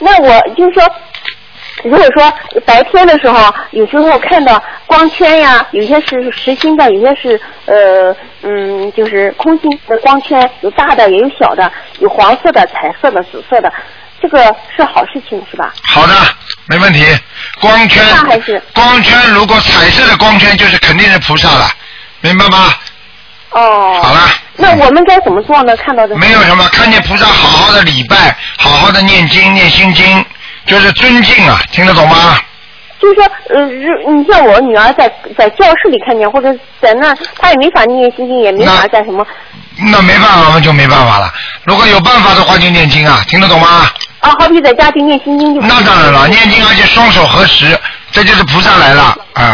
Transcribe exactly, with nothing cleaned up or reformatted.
那我就是说。如果说白天的时候，有时候看到光圈呀，有些是实心的，有些是呃嗯，就是空心的光圈，有大的也有小的，有黄色的、彩色的、紫色的，这个是好事情是吧？ 好的，没问题。光圈， 还是光圈，如果彩色的光圈就是肯定是菩萨了，明白吗？ 哦。 好了。 那我们该怎么做呢？看到这没有什么，看见菩萨好好的礼拜，好好的念经念心经。就是尊敬啊，听得懂吗？ 就是说，呃，你像我女儿在在教室里看见，或者在那，她也没法念心经，也没法干什么。 那没办法，我们就没办法了。如果有办法的话，就念经啊，听得懂吗？ 啊，好比在家庭念心经就。 那当然了，念经而且双手合十，这就是菩萨来了啊。